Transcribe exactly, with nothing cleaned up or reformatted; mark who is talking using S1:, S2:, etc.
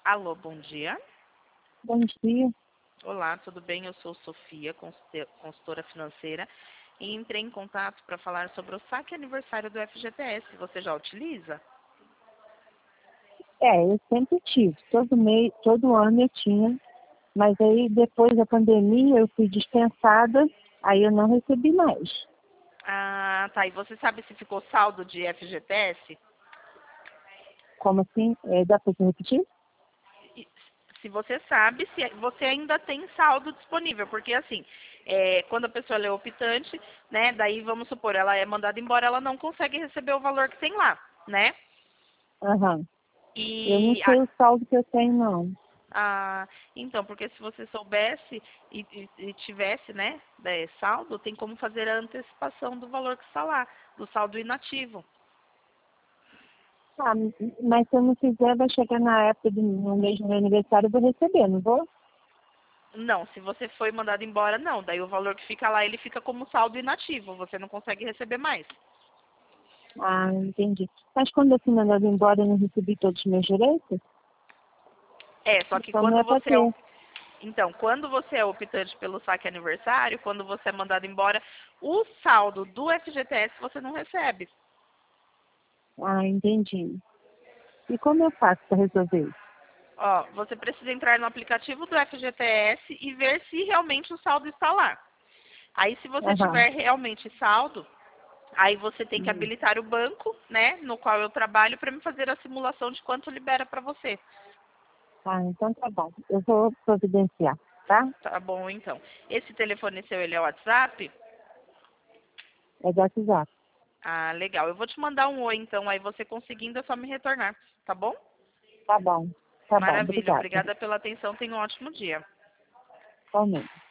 S1: Alô, bom dia.
S2: Bom dia.
S1: Olá, tudo bem? Eu sou Sofia, consulte- consultora financeira, e entrei em contato para falar sobre o saque aniversário do F G T S. Você já utiliza?
S2: É, eu sempre tive. Todo mês, todo ano eu tinha. Mas aí depois da pandemia eu fui dispensada, aí eu não recebi mais.
S1: Ah, tá. E você sabe se ficou saldo de F G T S?
S2: Como assim? É, dá para você repetir?
S1: E se você sabe se você ainda tem saldo disponível, porque assim, é, quando a pessoa é optante, né, daí vamos supor, ela é mandada embora, ela não consegue receber o valor que tem lá, né?
S2: Aham. Eu não
S1: E
S2: sei o saldo que eu tenho, não.
S1: Ah, então, porque se você soubesse e, e- e tivesse, né, é, saldo, tem como fazer a antecipação do valor que está lá, do saldo inativo.
S2: Ah, mas se eu não fizer, vai chegar na época do no mês do meu aniversário, eu vou receber, não vou?
S1: Não, se você foi mandado embora, não. Daí o valor que fica lá, ele fica como saldo inativo. Você não consegue receber mais.
S2: Ah, entendi. Mas quando eu fui mandada embora, eu não recebi todos os meus direitos?
S1: É, só que
S2: Então não
S1: quando
S2: é para
S1: você é,
S2: ter.
S1: op- então, quando você é optante pelo saque aniversário, quando você é mandado embora, o saldo do F G T S você não recebe.
S2: Ah, entendi. E como eu faço para resolver isso?
S1: Ó, você precisa entrar no aplicativo do F G T S e ver se realmente o saldo está lá. Aí, se você
S2: Aham.
S1: tiver realmente saldo, aí você tem que
S2: Hum.
S1: habilitar o banco, né, no qual eu trabalho, para me fazer a simulação de quanto libera para você.
S2: Ah, então tá bom. Eu vou providenciar, tá?
S1: Tá bom, então. Esse telefone seu, ele é o WhatsApp?
S2: É do WhatsApp.
S1: Ah, legal. Eu vou te mandar um oi, então. Aí você conseguindo, é só me retornar. Tá bom?
S2: Tá bom. Tá bom,
S1: Maravilha.
S2: obrigada.
S1: Obrigada pela atenção. Tenha um ótimo dia.
S2: Igualmente.